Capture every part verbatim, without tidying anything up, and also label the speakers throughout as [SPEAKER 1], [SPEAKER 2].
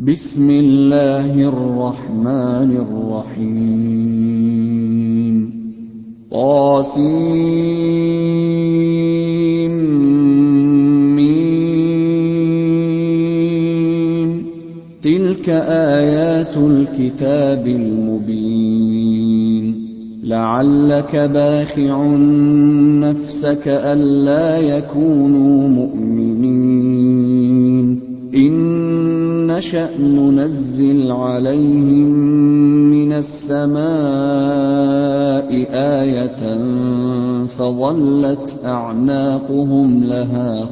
[SPEAKER 1] بسم الله الرحمن الرحيم طاسيم تلك آيات الكتاب المبين لعلك باخع نفسك ألا يكونوا مؤمنين إن نشأ ننزل عليهم من السماء آية فظلت أعناقهم لها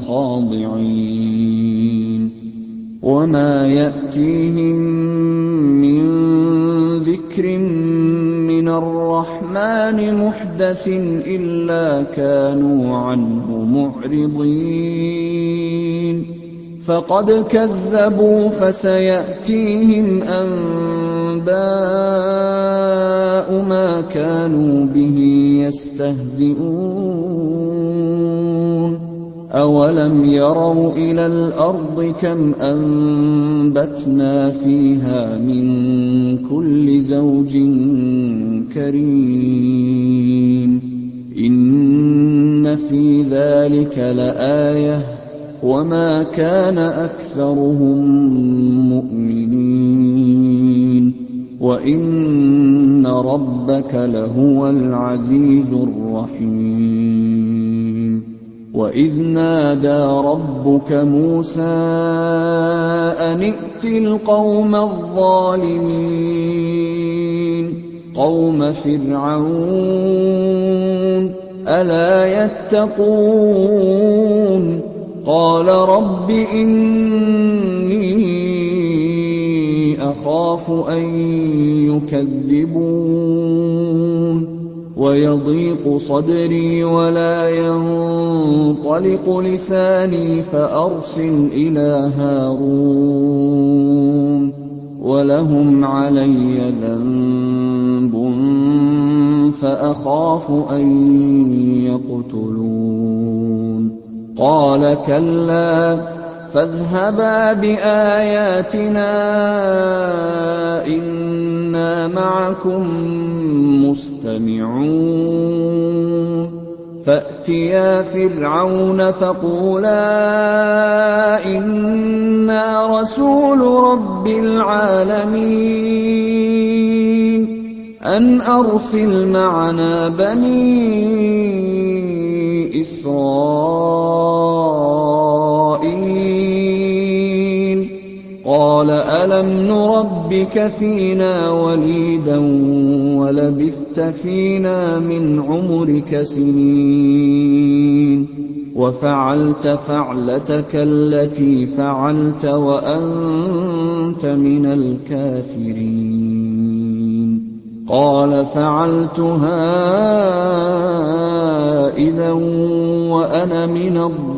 [SPEAKER 1] خاضعين وما يأتيهم من ذكر من الرحمن محدث إلا كانوا عنه معرضين فقد كذبوا فسيأتيهم أنباء ما كانوا به يستهزئون أولم يروا إلى الأرض كم أنبتنا فيها من كل زوج كريم إن في ذلك لآية وما كان أكثرهم مؤمنين وإن ربك لهو العزيز الرحيم وإذ نادى ربك موسى أن ائت القوم الظالمين قوم فرعون ألا يتقون قال رب إني أخاف أن يكذبون ويضيق صدري ولا ينطلق لساني فأرسل إلى هارون ولهم علي ذنب فأخاف أن يقتلون قال كلا فاذهبا بآياتنا إنا معكم مستمعون فأتيا فرعون فقولا إنا رسول رب العالمين أن أرسل معنا بني إسرائيل قال ألم نربك فينا وليدا ولبثت فينا من عمرك سنين وفعلت فعلتك التي فعلت وأنت من الكافرين قال فعلتها إذا وأنا من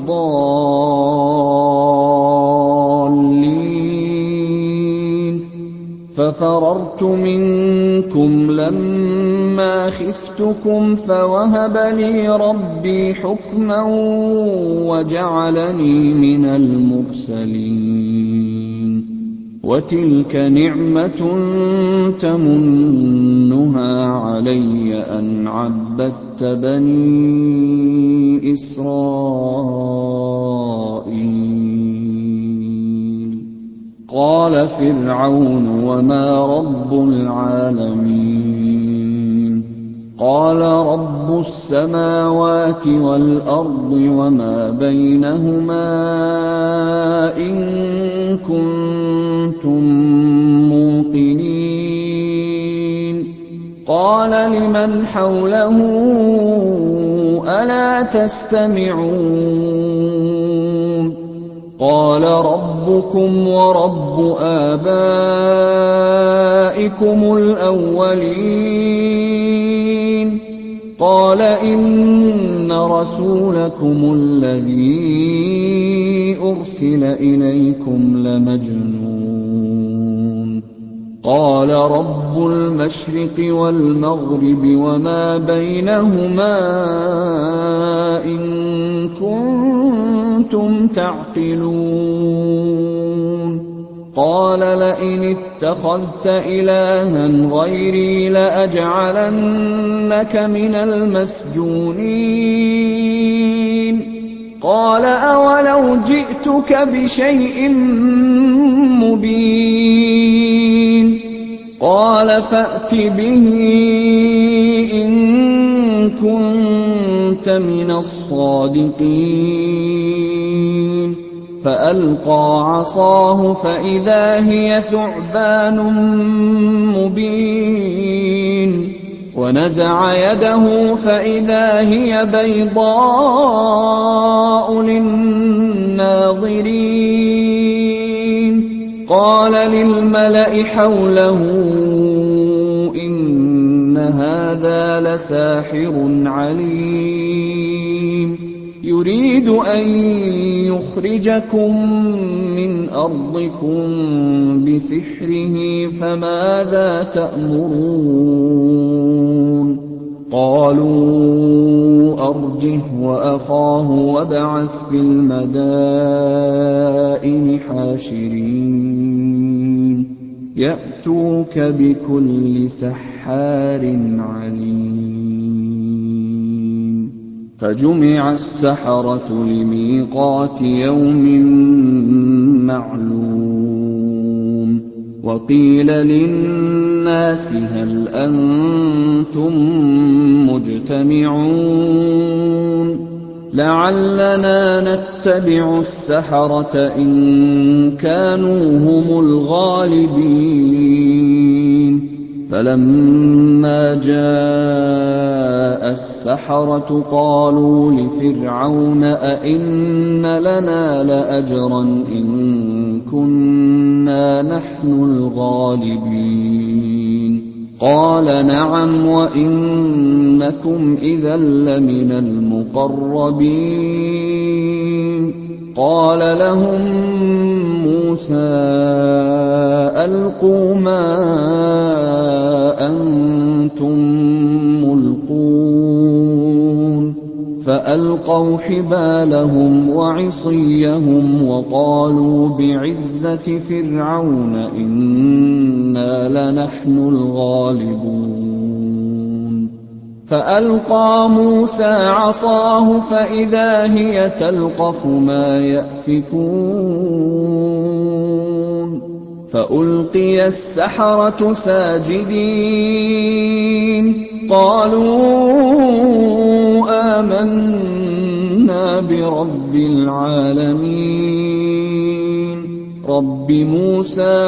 [SPEAKER 1] الضالين ففررت منكم لما خفتكم فوهب لي ربي حكما وجعلني من المرسلين وتلك نعمة تمنها علي أن عبدت بني إسرائيل قال فرعون وما رب العالمين قال رب السماوات والأرض وما بينهما إن كنتم موقنين قال لمن حوله ألا تستمعون قال ربكم ورب آبائكم الأولين قال إن رسولكم الذي أرسل إليكم لمجنون قال رب المشرق والمغرب وما بينهما إن كنتم تعقلون قَالَ لَئِنِ اتَّخَذْتَ إِلَٰهًا غَيْرِي لَأَجْعَلَنَّكَ مِنَ الْمَسْجُونِينَ قَالَ أَوَلَوْ جِئْتُكَ بِشَيْءٍ مُّبِينٍ قَالَ فَأْتِ بِهِ إِن كُنتَ مِنَ الصَّادِقِينَ فَأَلْقَىٰ عَصَاهُ فَإِذَا هِيَ ثُعْبَانٌ مُّبِينٌ وَنَزَعَ يَدَهُ فَإِذَا هِيَ بَيْضَاءُ لِلنَّاظِرِينَ قَالَ لِلْمَلَإِ حَوْلَهُ إِنَّ هَٰذَا لَسَاحِرٌ عَلِيمٌ يُرِيدُ أَن يُخْرِجَكُم مِّنْ أَرْضِكُم بِسِحْرِهِ فَمَاذَا تَأْمُرُونَ قَالُوا أَرْجِهْ وَأَخَاهُ وَابْعَثْ فِي الْمَدَائِنِ حَاشِرِينَ يَأْتُوكَ بِكُلِّ سَحَّارٍ عَلِيمٍ فَجُمِعَ السَّحَرَةُ لِمِيقَاتِ يَوْمٍ مَّعْلُومٍ وَقِيلَ لِلنَّاسِ هَلْ أَنتُم مُّجْتَمِعُونَ لَعَلَّنَا نَتَّبِعُ السَّحَرَةَ إِن كَانُوا هُمُ الْغَالِبِينَ فَلَمَّا جَاءَ السَّحَرَةُ قَالُوا لِفِرْعَوْنَ أَئِنَّ لَنَا لَأَجْرًا إِن كُنَّا نَحْنُ الْغَالِبِينَ قَالَ نَعَمْ وَإِنَّكُمْ إِذًا لَّمِنَ الْمُقَرَّبِينَ قَالَ لَهُم مُّوسَىٰ أَلْقُوا مَا أَنتُم مُّلْقُونَ فَأَلْقَوْا حِبَالَهُمْ وَعِصِيَّهُمْ وَقَالُوا بِعِزَّةِ فِرْعَوْنَ إِنَّا لَنَحْنُ الْغَالِبُونَ فَأَلْقَىٰ مُوسَىٰ عَصَاهُ فَإِذَا هِيَ تَلْقَفُ مَا يَأْفِكُونَ فَأُلْقِيَ السَّحَرَةُ سَاجِدِينَ قَالُوا آمَنَّا بِرَبِّ الْعَالَمِينَ رَبِّ مُوسَىٰ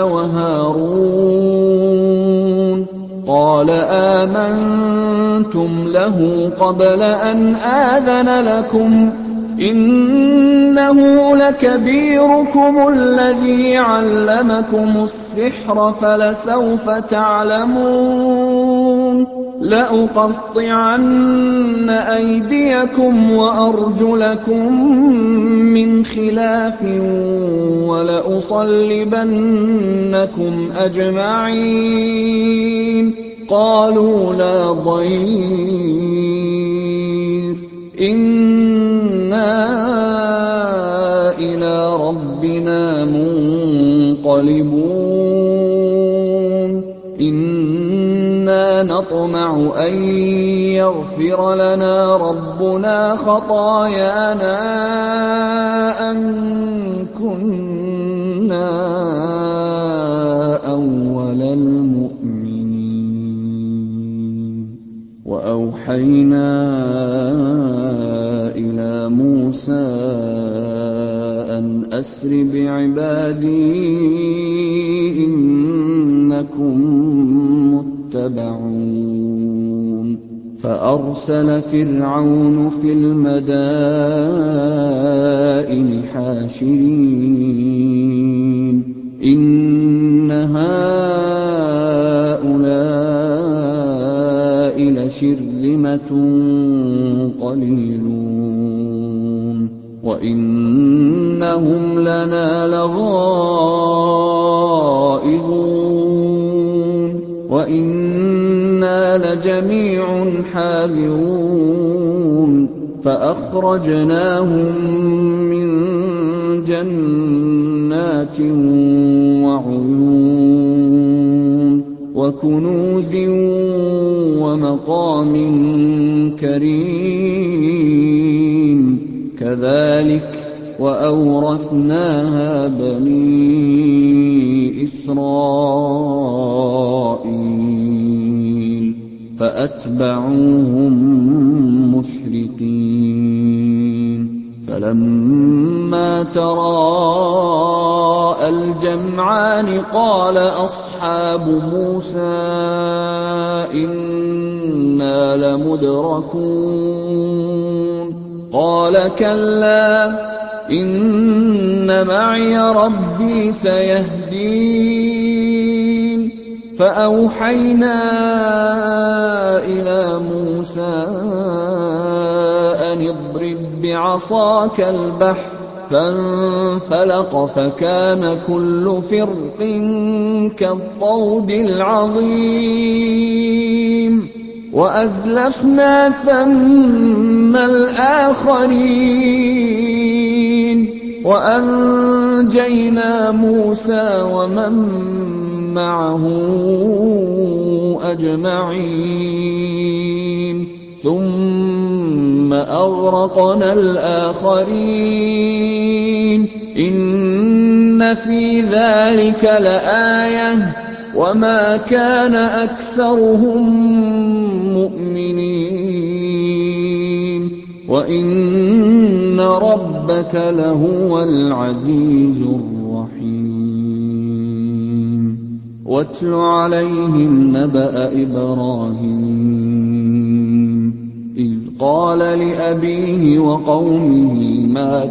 [SPEAKER 1] وَهَارُونَ قَالَ آمَنتُمْ لَهُ قَبْلَ أَنْ آذَنَ لَكُمْ إِنَّهُ لَكَبِيرُكُمُ الَّذِي عَلَّمَكُمُ السِّحْرَ فَلَسَوْفَ تَعْلَمُونَ لَأُقَطِّعَنَّ أَيْدِيَكُمْ وَأَرْجُلَكُم مِّنْ خِلَافٍ وَلَأُصَلِّبَنَّكُمْ أَجْمَعِينَ قَالُوا لَا ضَيْرَ إِنَّا إِلَىٰ رَبِّنَا مُنقَلِبُونَ إِنَّا نَطْمَعُ أَن يَغْفِرَ لَنَا رَبُّنَا خَطَايَانَا أَن كُنَّا أَوَّلَ الْمُؤْمِنِينَ وَأَوْحَيْنَا إِلَىٰ مُوسَىٰ أَنْ أَسْرِ بِعِبَادِي إِنَّكُم مُّتَّبَعُونَ فَأَرْسَلَ فِرْعَوْنُ فِي الْمَدَائِنِ حَاشِرِينَ إِنَّ هَٰؤُلَاءِ لَشِرْذِمَةٌ قَلِيلُونَ وَإِنَّهُمْ لَنَا لَغَائِظُونَ وَإِنَّا لَجَمِيعٌ حَاذِرُونَ فَأَخْرَجْنَاهُم مِّن جَنَّاتٍ وَعُيُونٍ وَكُنُوزٍ وَمَقَامٍ كَرِيمٍ كَذَٰلِكَ وَأَوْرَثْنَاهَا بَنِي إِسْرَائِيلَ فَأَتْبَعُوهُم مُّشْرِقِينَ فَلَمَّا تَرَاءَى الْجَمْعَانِ قَالَ أَصْحَابُ مُوسَىٰ إِنَّا لَمُدْرَكُونَ قَالَ كَلَّا إِنَّ مَعِيَ رَبِّي سَيَهْدِينِ فَأَوْحَيْنَا إِلَىٰ مُوسَىٰ أَنِ اضْرِب بِّعَصَاكَ الْبَحْرَ فَانفَلَقَ فَكَانَ كُلُّ فِرْقٍ كَالطَّوْدِ الْعَظِيمِ وَأَزْلَفْنَا ثَمَّ الْآخَرِينَ وَأَنجَيْنَا مُوسَىٰ وَمَن مَّعَهُ أَجْمَعِينَ ثُمَّ أَغْرَقْنَا الْآخَرِينَ إِنَّ فِي ذَٰلِكَ لَآيَةً وَمَا كَانَ أَكْثَرُهُم مُّؤْمِنِينَ وَإِنَّ رَبَّكَ لَهُوَ الْعَزِيزُ الرَّحِيمُ وَاتْلُ عَلَيْهِمْ نَبَأَ إِبْرَاهِيمَ إِذْ قَالَ لِأَبِيهِ وَقَوْمِهِ مَا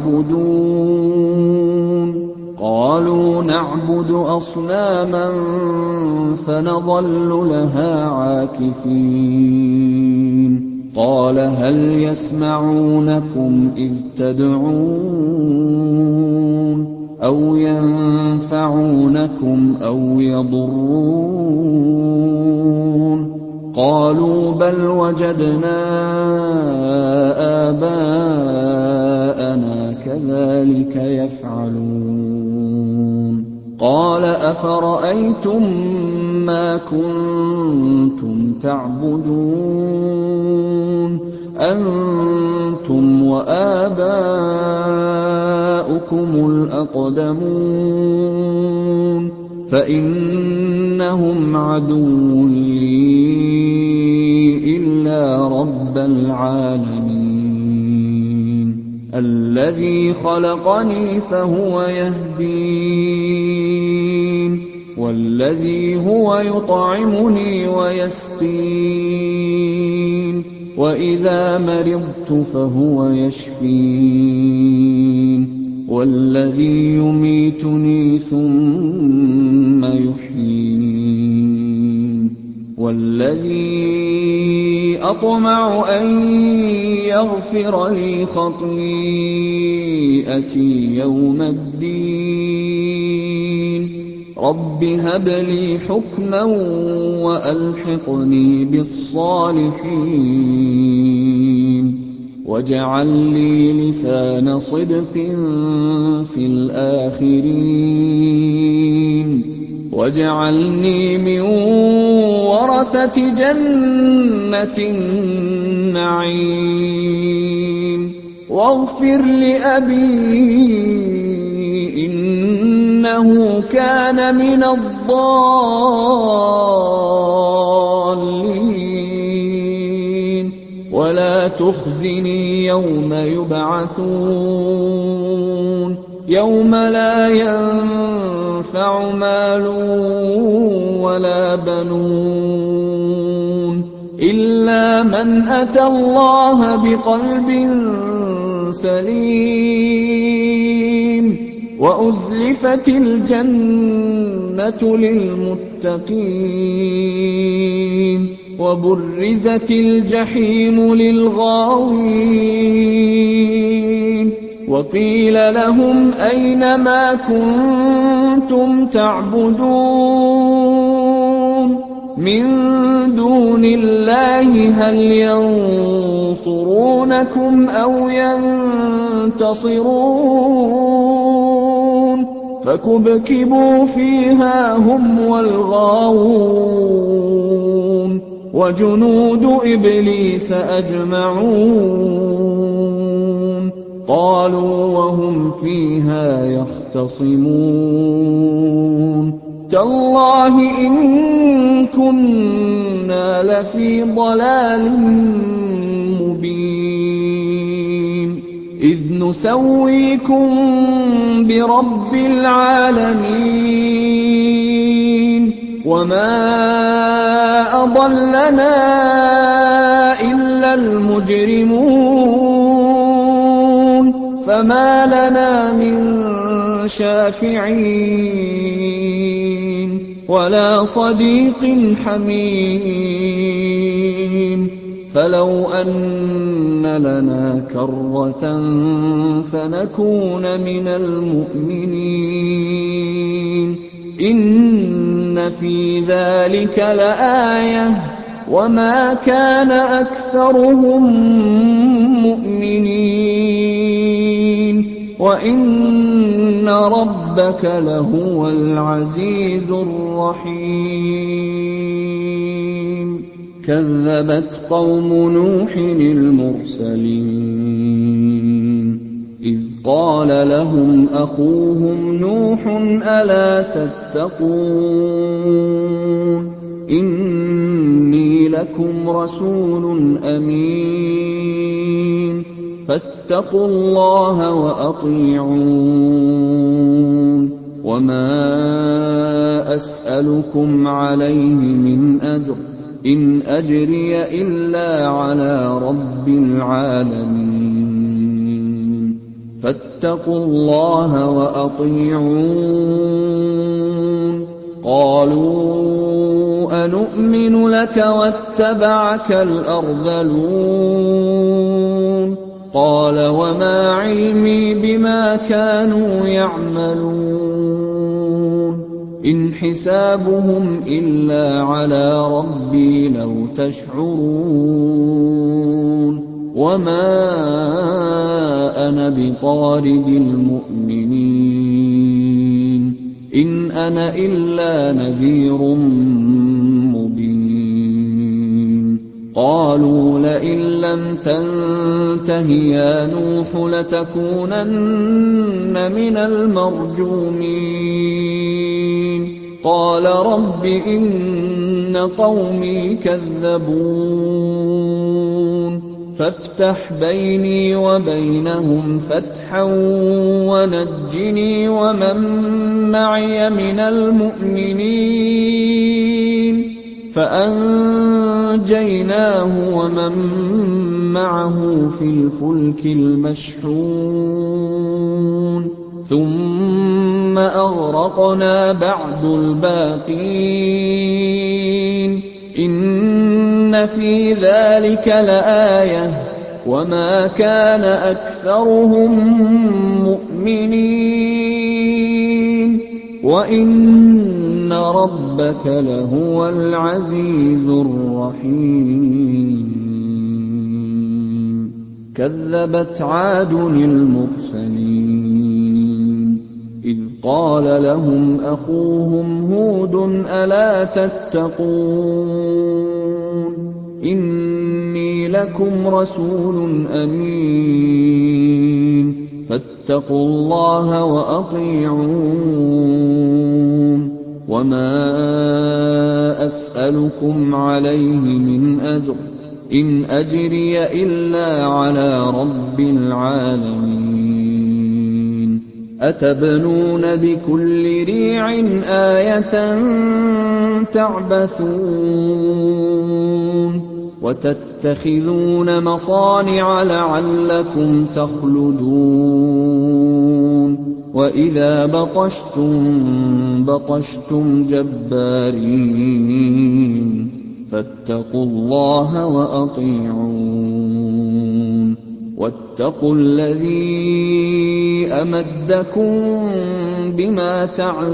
[SPEAKER 1] تَعْبُدُونَ قَالُوا نَعْبُدُ أَصْنَامًا فَنَظَلُّ لَهَا عَاكِفِينَ قَالَ هَلْ يَسْمَعُونَكُمْ إِذْ تَدْعُونَ أَوْ يَنفَعُونَكُمْ أَوْ يَضُرُّونَ قَالُوا بَلْ وَجَدْنَا آبَاءَنَا كَذَٰلِكَ يَفْعَلُونَ قَالَ أَفَرَأَيْتُم مَّا كُنتُمْ تَعْبُدُونَ أَنتُمْ وَآبَاؤُكُمُ الْأَقْدَمُونَ فَإِنَّهُمْ عَدُوٌّ لِّي إِلَّا رَبَّ الْعَالَمِينَ الَّذِي خَلَقَنِي فَهُوَ يَهْدِينِ وَالَّذِي هُوَ يُطْعِمُنِي وَيَسْقِينِ وَإِذَا مَرِضْتُ فَهُوَ يَشْفِينِ وَالَّذِي يُمِيتُنِي ثُمَّ يُحْيِينِ وَالَّذِي أَطْمَعُ أَن يَغْفِرَ لِي خَطِيئَتِي يَوْمَ الدِّينِ رَبِّ هَبْ لِي حُكْمًا وَأَلْحِقْنِي بِالصَّالِحِينَ وَاجْعَل لِّي لِسَانَ صِدْقٍ فِي الْآخِرِينَ وَاجْعَلْنِي مِن وَرَثَةِ جَنَّةِ النَّعِيمِ وَاغْفِرْ لِأَبِي إِنَّهُ كَانَ مِنَ الضَّالِّينَ وَلَا تُخْزِنِي يَوْمَ يُبْعَثُونَ يَوْمَ لَا يَنفَعُ مَالٌ وَلَا بَنُونَ إِلَّا مَنْ أَتَى اللَّهَ بِقَلْبٍ سَلِيمٍ وَأُزْلِفَتِ الْجَنَّةُ لِلْمُتَّقِينَ وَبُرِّزَتِ الْجَحِيمُ لِلْغَاوِينَ وَقِيلَ لَهُمْ أَيْنَ مَا كُنتُمْ تَعْبُدُونَ مِن دُونِ اللَّهِ هَلْ يَنصُرُونَكُمْ أَوْ يَنتَصِرُونَ فكبكبوا فيها هم والغاوون وجنود إبليس أجمعون قالوا وهم فيها يختصمون تالله إن كنا لفي ضلال مبين إذ نسويكم برب العالمين وما أضلنا إلا المجرمون فما لنا من شافعين ولا صديق حميم فلو أن لنا كرة فنكون من المؤمنين إن في ذلك لآية وما كان أكثرهم مؤمنين وإن ربك لهو العزيز الرحيم كذبت قوم نوح المرسلين إذ قال لهم أخوهم نوح ألا تتقون إني لكم رسول أمين فاتقوا الله وأطيعون وما أسألكم عليه من أجر إن أجري إلا على رب العالمين فاتقوا الله وأطيعون قالوا أنؤمن لك واتبعك الأرذلون قال وما علمي بما كانوا يعملون إن حسابهم إلا على ربي لو تشعرون وما أنا بطارد المؤمنين إن أنا إلا نذير مبين قالوا لئن لم تنته يا نوح لتكونن من المرجومين قال رب إن قومي كذبون فافتح بيني وبينهم فتحا ونجني ومن معي من المؤمنين فأنجيناه ومن معه في الفلك المشحون ثم أغرقنا بعد الباقين إن في ذلك لآية وما كان أكثرهم مؤمنين وإن ربك لهو العزيز الرحيم كذبت عاد المرسلين إذ قال لهم أخوهم هود ألا تتقون إني لكم رسول أمين فاتقوا الله وأطيعون وما أسألكم عليه من أجر إن أجري إلا على رب العالمين أتبنون بكل ريع آية تعبثون وتتخذون مصانع لعلكم تخلدون وإذا بطشتم بطشتم جبارين فاتقوا الله وأطيعون واتقوا الذي أمدكم بما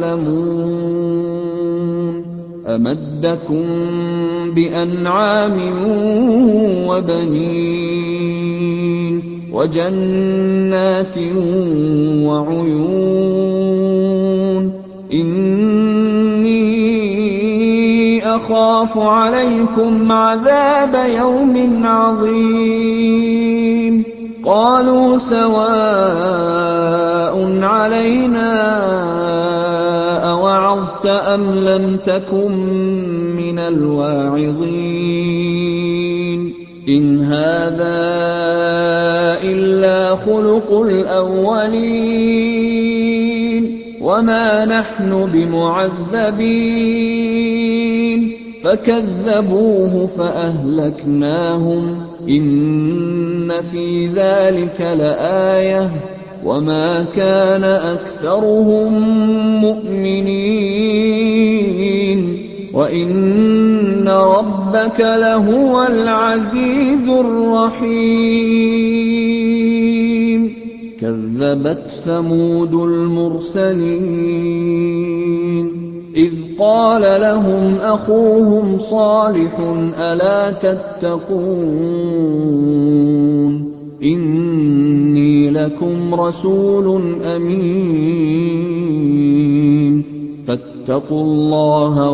[SPEAKER 1] تعلمون أمدكم بأنعام وبنين وجنات وعيون أَخَافُ عَلَيْكُمْ عَذَابَ يَوْمٍ عَظِيمٍ قَالُوا سَوَاءٌ عَلَيْنَا أَوَعَظْتَ أَمْ لَمْ تَكُن مِّنَ الْوَاعِظِينَ إِنْ هَٰذَا إِلَّا خُلُقُ الْأَوَّلِينَ وَمَا نَحْنُ بِمُعَذَّبِينَ فَكَذَّبُوهُ فَأَهْلَكْنَاهُمْ إِنَّ فِي ذَٰلِكَ لَآيَةً وَمَا كَانَ أَكْثَرُهُم مُّؤْمِنِينَ وَإِنَّ رَبَّكَ لَهُوَ الْعَزِيزُ الرَّحِيمُ كَذَّبَتْ ثَمُودُ الْمُرْسَلِينَ إِذْ قَالَ لَهُمْ أَخُوهُمْ صَالِحٌ أَلَا تَتَّقُونَ إِنِّي لَكُمْ رَسُولٌ أَمِينٌ فَاتَّقُوا اللَّهَ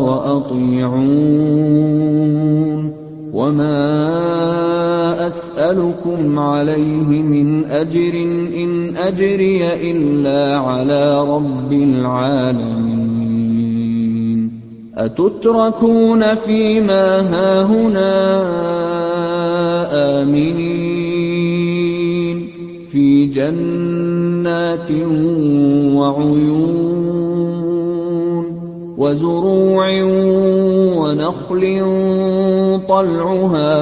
[SPEAKER 1] وَأَطِيعُونِ وَمَا أَسْأَلُكُمْ عَلَيْهِ مِنْ أَجْرٍ إِنْ أَجْرِيَ إِلَّا عَلَىٰ رَبِّ الْعَالَمِينَ أَتُتْرَكُونَ فِي مَا هَاهُنَا آمِنِينَ فِي جَنَّاتٍ وَعُيُونٍ وَزُرُوعٍ وَنَخْلٍ طَلْعُهَا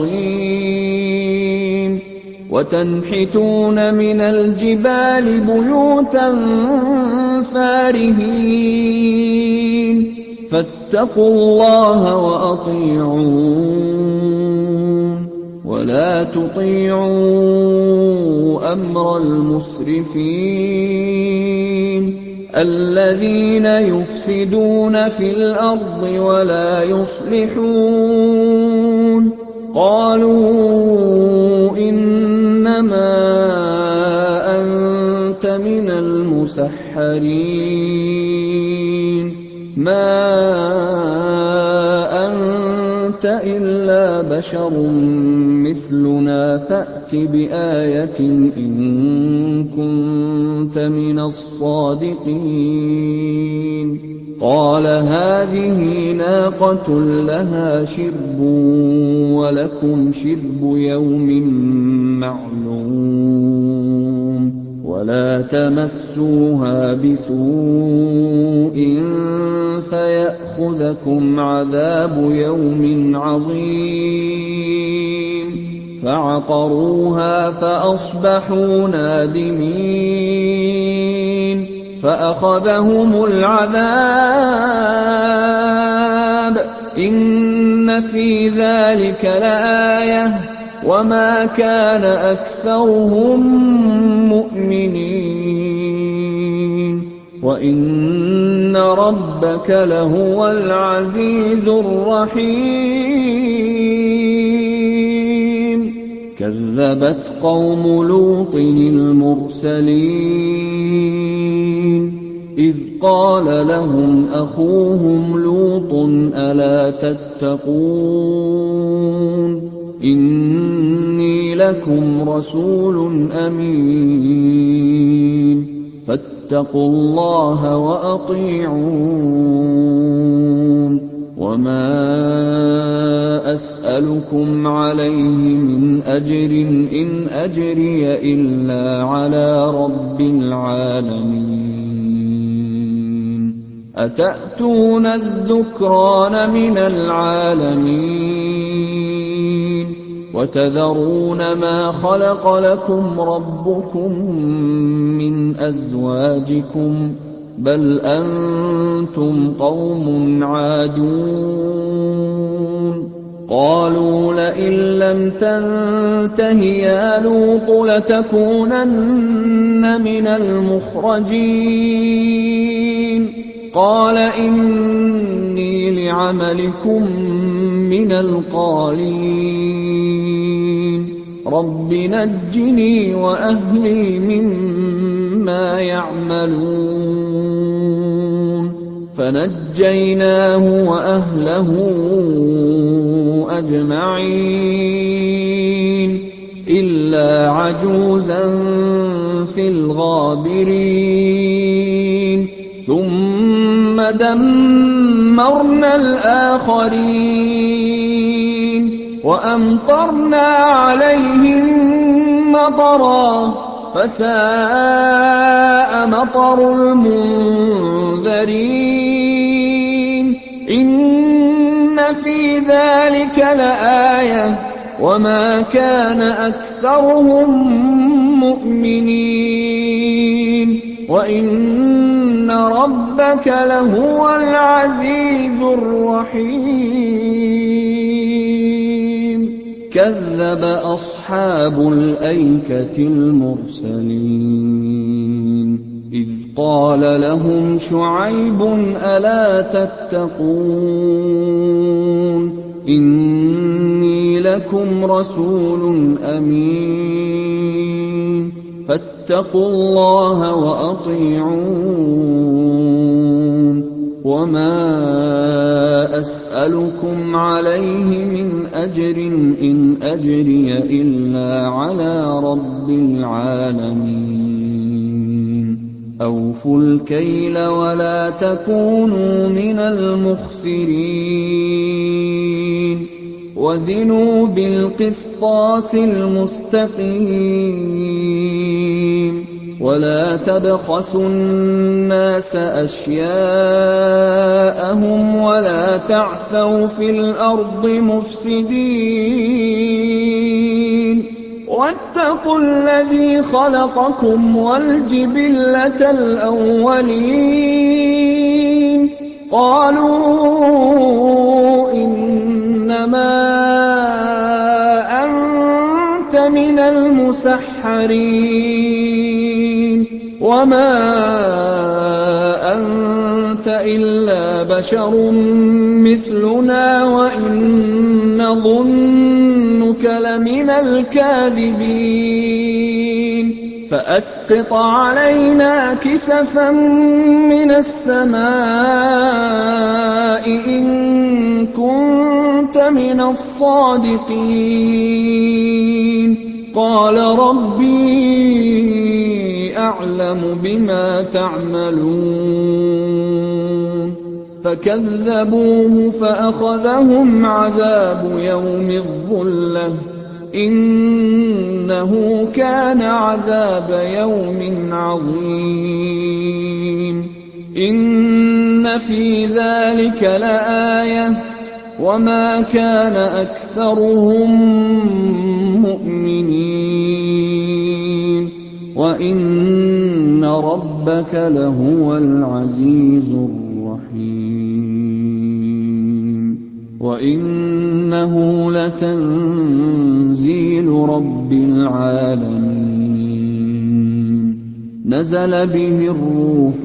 [SPEAKER 1] هَضِيمٌ وَتَنْحِتُونَ مِنَ الْجِبَالِ بُيُوتًا فَارِهِينَ فَاتَّقُوا اللَّهَ وَأَطِيعُونِ وَلَا تُطِيعُوا أَمْرَ الْمُسْرِفِينَ الَّذِينَ يُفْسِدُونَ فِي الْأَرْضِ وَلَا يُصْلِحُونَ قَالُوا إِنَّمَا أَنتَ مِنَ الْمُسَحَّرِينَ مَا أَنتَ إِلَّا بَشَرٌ مِّثْلُنَا فَأْتِ بِآيَةٍ إِن كُنتَ مِنَ الصَّادِقِينَ قَالَ هَٰذِهِ نَاقَةٌ لَّهَا شِرْبٌ وَلَكُمْ شِرْبُ يَوْمٍ مَّعْلُومٍ وَلَا تَمَسُّوهَا بِسُوءٍ فَيَأْخُذَكُمْ عَذَابُ يَوْمٍ عَظِيمٍ فَعَقَرُوهَا فَأَصْبَحُوا نَادِمِينَ فَأَخَذَهُمُ الْعَذَابُ إِنَّ فِي ذَٰلِكَ لَآيَةً وَمَا كَانَ أَكْثَرُهُم مُّؤْمِنِينَ وَإِنَّ رَبَّكَ لَهُوَ الْعَزِيزُ الرَّحِيمُ كَذَّبَتْ قَوْمُ لُوطٍ الْمُرْسَلِينَ إِذْ قَالَ لَهُمْ أَخُوهُمْ لُوطٌ أَلَا تَتَّقُونَ إِنِّي لَكُمْ رَسُولٌ أَمِينٌ فَاتَّقُوا اللَّهَ وَأَطِيعُونِ وَمَا أَسْأَلُكُمْ عَلَيْهِ مِنْ أَجْرٍ إِنْ أَجْرِيَ إِلَّا عَلَىٰ رَبِّ الْعَالَمِينَ أَتَأْتُونَ الذُّكْرَانَ مِنَ الْعَالَمِينَ وَتَذَرُونَ مَا خَلَقَ لَكُمْ رَبُّكُم مِّنْ أَزْوَاجِكُم بَلْ أَنتُمْ قَوْمٌ عَادُونَ قَالُوا لَئِن لَّمْ تَنتَهِ يَا لُوطُ لَتَكُونَنَّ مِنَ الْمُخْرَجِينَ قَالَ إِنِّي لِعَمَلِكُم مِّنَ الْقَالِينَ رَبِّ نَجِّنِي وَأَهْلِي مِمَّا يَعْمَلُونَ فَنَجَّيْنَاهُ وَأَهْلَهُ أَجْمَعِينَ إِلَّا عَجُوزًا فِي الْغَابِرِينَ ثُمَّ دَمَّرْنَا الْآخَرِينَ وَأَمْطَرْنَا عَلَيْهِم مَّطَرًا ۖ فَسَاءَ مَطَرُ الْمُنذَرِينَ إِنَّ فِي ذَٰلِكَ لَآيَةً ۖ وَمَا كَانَ أَكْثَرُهُم مُّؤْمِنِينَ وَإِنَّ رَبَّكَ لَهُوَ الْعَزِيزُ الرَّحِيمُ كَذَّبَ أَصْحَابُ الْأَيْكَةِ الْمُرْسَلِينَ إِذْ قَالَ لَهُمْ شُعَيْبٌ أَلَا تَتَّقُونَ إِنِّي لَكُمْ رَسُولٌ أَمِينٌ فَاتَّقُوا اللَّهَ وَأَطِيعُونِ وَمَا أَسْأَلُكُمْ عَلَيْهِ مِنْ أَجْرٍ إِنْ أَجْرِيَ إِلَّا عَلَىٰ رَبِّ الْعَالَمِينَ أَوْفُوا الْكَيْلَ وَلَا تَكُونُوا مِنَ الْمُخْسِرِينَ وَزِنُوا بِالْقِسْطَاسِ الْمُسْتَقِيمِ وَلَا تَبْخَسُوا النَّاسَ أَشْيَاءَهُمْ وَلَا تَعْثَوْا فِي الْأَرْضِ مُفْسِدِينَ وَاتَّقُوا الَّذِي خَلَقَكُمْ وَالْجِبِلَّةَ الْأَوَّلِينَ قَالُوا إِنَّمَا أَنتَ مِنَ الْمُسَحَّرِينَ وَمَا أَنتَ إِلَّا بَشَرٌ مِّثْلُنَا وَإِن نَّظُنُّكَ لَمِنَ الْكَاذِبِينَ فَأَسْقِطْ عَلَيْنَا كِسَفًا مِّنَ السَّمَاءِ إِن كُنتَ مِنَ الصَّادِقِينَ قَالَ رَبِّي أَعْلَمُ بِمَا تَعْمَلُونَ فَكَذَّبُوهُ فَأَخَذَهُمْ عَذَابُ يَوْمِ الظُّلَّةِ ۚ إِنَّهُ كَانَ عَذَابَ يَوْمٍ عَظِيمٍ إِنَّ فِي ذَٰلِكَ لَآيَةً ۖ وَمَا كَانَ أَكْثَرُهُم مُّؤْمِنِينَ وَإِنَّ رَبَّكَ لَهُوَ الْعَزِيزُ الرَّحِيمُ وَإِنَّهُ لَتَنزِيلُ رَبِّ الْعَالَمِينَ نَزَلَ بِهِ الرُّوحُ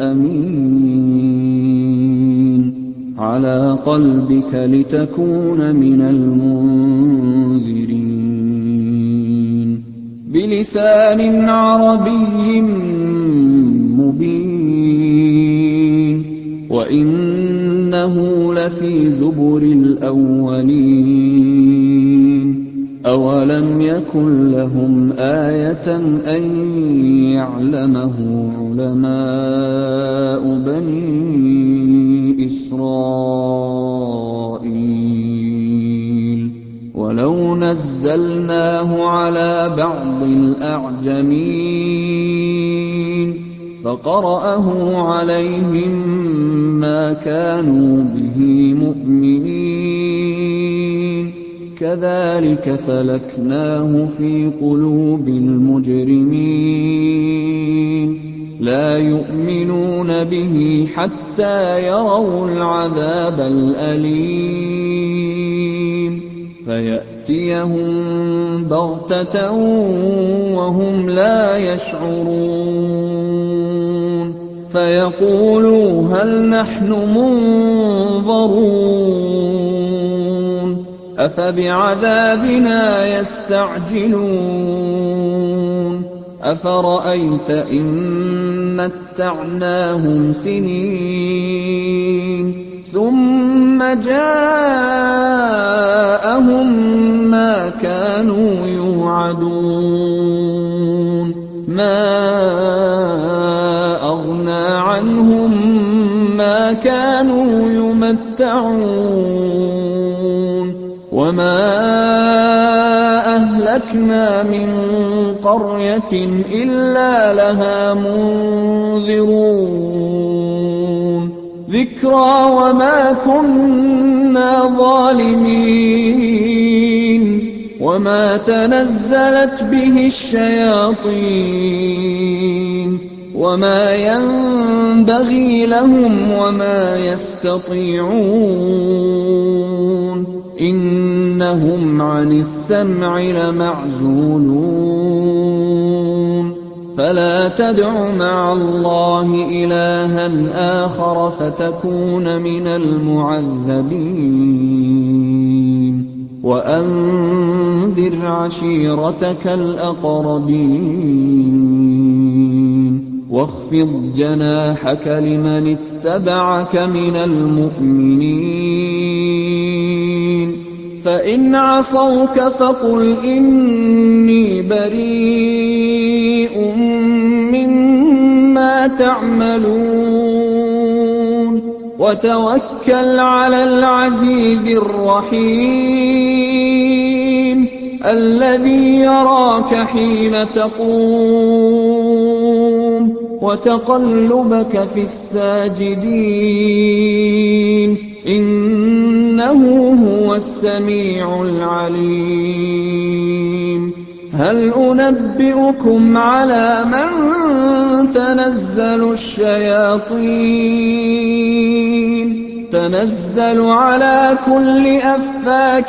[SPEAKER 1] الْأَمِينُ عَلَىٰ قَلْبِكَ لِتَكُونَ مِنَ الْمُنذِرِينَ بِلِسَانٍ عَرَبِيٍّ مُّبِينٍ وَإِنَّهُ لَفِي زُبُرِ الْأَوَّلِينَ أَوَلَمْ يَكُن لَّهُمْ آيَةً أَن يَعْلَمَهُ عُلَمَاءُ بَنِي إِسْرَائِيلَ وَلَوْ نَزَّلْنَاهُ عَلَىٰ بَعْضِ الْأَعْجَمِينَ فَقَرَأَهُ عَلَيْهِم مَّا كَانُوا بِهِ مُؤْمِنِينَ كَذَٰلِكَ سَلَكْنَاهُ فِي قُلُوبِ الْمُجْرِمِينَ لَا يُؤْمِنُونَ بِهِ حَتَّىٰ يَرَوُا الْعَذَابَ الْأَلِيمَ فَيَأْتِيَهُم بَغْتَةً وَهُمْ لَا يَشْعُرُونَ فَيَقُولُوا هَلْ نَحْنُ مُنظَرُونَ أَفَبِعَذَابِنَا يَسْتَعْجِلُونَ أَفَرَأَيْتَ إِن مَّتَّعْنَاهُمْ سِنِينَ ثُمَّ جَاءَهُم مَّا كَانُوا يُوعَدُونَ مَا أَغْنَىٰ عَنْهُم مَّا كَانُوا يُمَتَّعُونَ وَمَا أَهْلَكْنَا مِن قَرْيَةٍ إِلَّا لَهَا مُنذِرُونَ ذِكْرَىٰ وَمَا كُنَّا ظَالِمِينَ وَمَا تَنَزَّلَتْ بِهِ الشَّيَاطِينُ وَمَا يَنبَغِي لَهُمْ وَمَا يَسْتَطِيعُونَ إِنَّهُمْ عَنِ السَّمْعِ لَمَعْزُولُونَ فَلَا تَدْعُ مَعَ اللَّهِ إِلَٰهًا آخَرَ فَتَكُونَ مِنَ الْمُعَذَّبِينَ وَأَنذِرْ عَشِيرَتَكَ الْأَقْرَبِينَ وَاخْفِضْ جَنَاحَكَ لِمَنِ اتَّبَعَكَ مِنَ الْمُؤْمِنِينَ فَإِنْ عَصَوْكَ فَقُلْ إِنِّي بَرِيءٌ مِّمَّا تَعْمَلُونَ وَتَوَكَّلْ عَلَى الْعَزِيزِ الرَّحِيمِ الَّذِي يَرَاكَ حِينَ تَقُومُ وَتَقَلُّبَكَ فِي السَّاجِدِينَ إِنَّهُ هُوَ السَّمِيعُ الْعَلِيمُ هَلْ أُنَبِّئُكُمْ عَلَىٰ مَن تَنَزَّلُ الشَّيَاطِينُ تَنَزَّلُ عَلَىٰ كُلِّ أَفَّاكٍ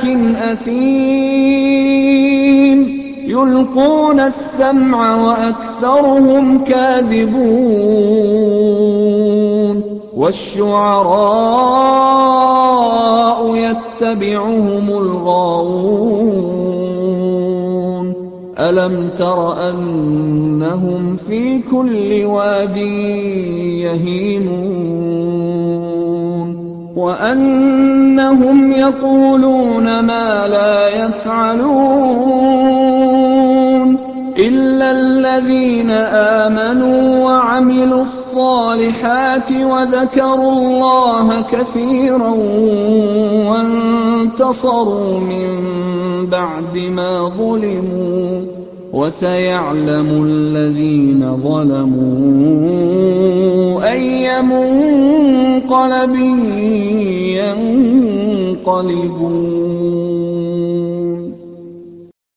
[SPEAKER 1] أَثِيمٍ يُلْقُونَ السَّمْعَ وَأَكْثَرُهُمْ كَاذِبُونَ وَالشُّعَرَاءُ يَتَّبِعُهُمُ الْغَاوُونَ أَلَمْ تَرَ أَنَّهُمْ فِي كُلِّ وَادٍ يَهِيمُونَ وَأَنَّهُمْ يَقُولُونَ مَا لَا يَفْعَلُونَ إِلَّا الَّذِينَ آمَنُوا وَعَمِلُوا الصَّالِحَاتِ وَذَكَرُوا اللَّهَ كَثِيرًا وَانتَصَرُوا مِن بَعْدِ مَا ظُلِمُوا وَسَيَعْلَمُ الَّذِينَ ظَلَمُوا أَيَّ مُنقَلَبٍ يَنقَلِبُونَ